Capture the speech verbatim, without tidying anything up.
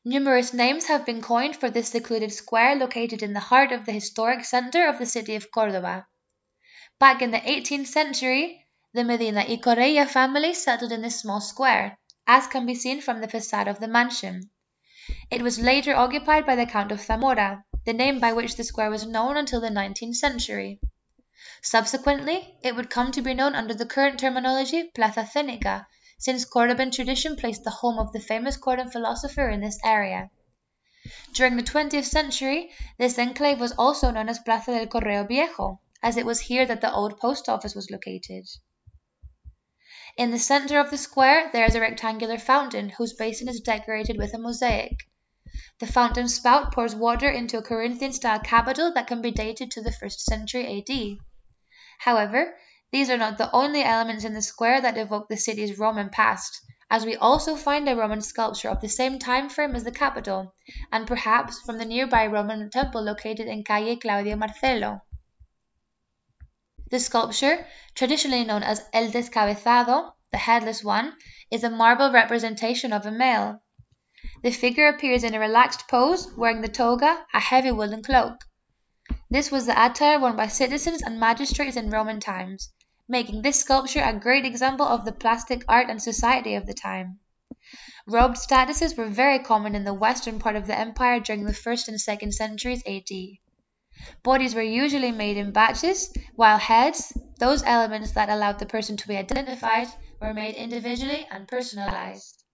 Numerous names have been coined for this secluded square located in the heart of the historic center of the city of Córdoba. Back in the eighteenth century, the Medina y Correia family settled in this small square, as can be seen from the facade of the mansion. It was later occupied by the Count of Zamora, the name by which the square was known until the nineteenth century. Subsequently, it would come to be known under the current terminology Plaza Cénica, since Cordoban tradition placed the home of the famous Cordoban philosopher in this area. During the twentieth century, this enclave was also known as Plaza del Correo Viejo, as it was here that the old post office was located. In the center of the square, there is a rectangular fountain whose basin is decorated with a mosaic. The fountain spout pours water into a Corinthian-style capital that can be dated to the first century A D. However, these are not the only elements in the square that evoke the city's Roman past, as we also find a Roman sculpture of the same time frame as the Capitol, and perhaps from the nearby Roman temple located in Calle Claudio Marcelo. The sculpture, traditionally known as El Descabezado, the headless one, is a marble representation of a male. The figure appears in a relaxed pose, wearing the toga, a heavy woolen cloak. This was the attire worn by citizens and magistrates in Roman times, making this sculpture a great example of the plastic art and society of the time. Robed statues were very common in the western part of the empire during the first and second centuries A D. Bodies were usually made in batches, while heads, those elements that allowed the person to be identified, were made individually and personalized.